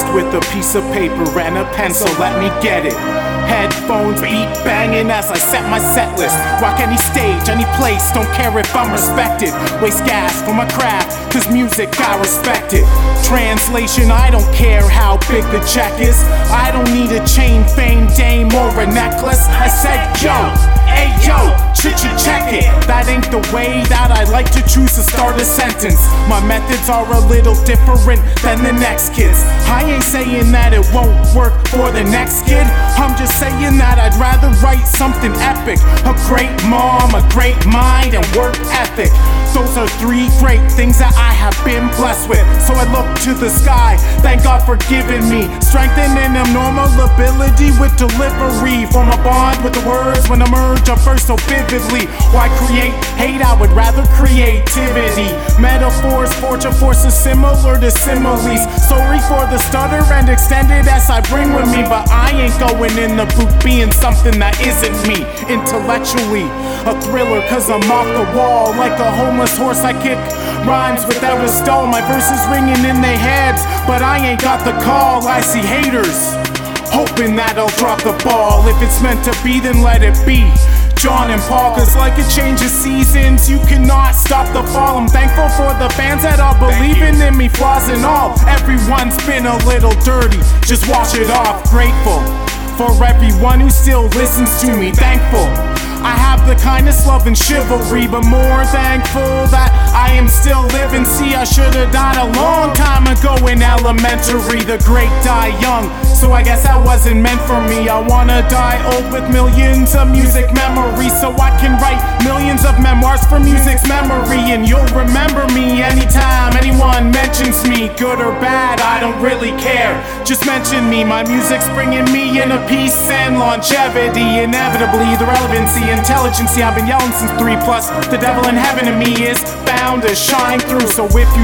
with a piece of paper and a pencil, let me get it. Headphones beat banging as I set my set list. Rock any stage, any place, don't care if I'm respected. Waste gas for my craft, cause music I respect it. Translation, I don't care how big the check is. I don't need a chain, fame, dame, or a necklace. I said yo, hey yo, check it. That ain't the way that I like to choose to start a sentence. My methods are a little different than the next kid's. I ain't saying that it won't work for the next kid. I'm just saying that I'd rather write something epic. A great mom, a great mind, and work ethic. Those are three great things that I have been blessed with. So I look to the sky, thank God for giving me strength and an abnormal ability with delivery. Form a bond with the words when I merge up first so vividly. Why create hate? I would rather creativity. Metaphors forge a forces similar to similes. Sorry for the stutter and extended as I bring with me, but I ain't going in the booth being something that isn't me. Intellectually a thriller, cause I'm off the wall like a homeless horse. I kick rhymes without a stall. My verses ringing in their heads, but I ain't got the call. I see haters hoping that I'll drop the ball. If it's meant to be, then let it be. John and Paul, cause like a change of seasons, you cannot stop the fall. I'm thankful for the fans that are believing in me, flaws and all. Everyone's been a little dirty, just wash it off. Grateful for everyone who still listens to me, thankful I have the kindness, love, and chivalry, but more thankful that I am still living. See, I should've died a long time ago in elementary. The great die young, so I guess that wasn't meant for me. I wanna die old with millions of music memories, so I can write millions of memoirs for music's memory. And you'll remember me anytime anyone mentions me, good or bad, I don't really care. Just mention me, my music's bringing me in a peace and longevity. Inevitably, the relevancy, intelligence, I've been yelling since 3+. The devil in heaven in me is bound to shine through. So if you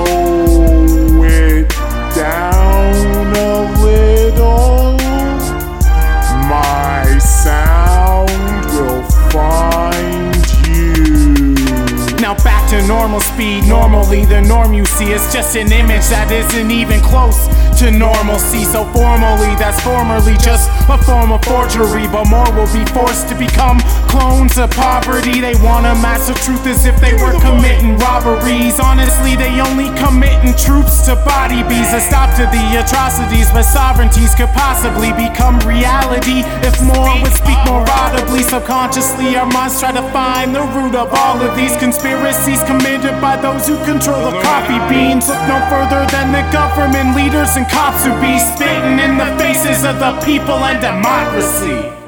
slow it down a little, my sound will find you. Now back to normal speed. Normally the norm you see is just an image that isn't even close to normalcy. So formally, that's formerly just a form of forgery, but more will be forced to become clones of poverty. They wanna mask the truth as if they were committing robberies. Honestly, they only committing troops to body bees. A stop to the atrocities, but sovereignties could possibly become reality if more would speak more audibly. Subconsciously, our minds try to find the root of all of these conspiracies committed by those who control the coffee beans. Look no further than the government leaders and cops who be spitting in the faces of the people and democracy.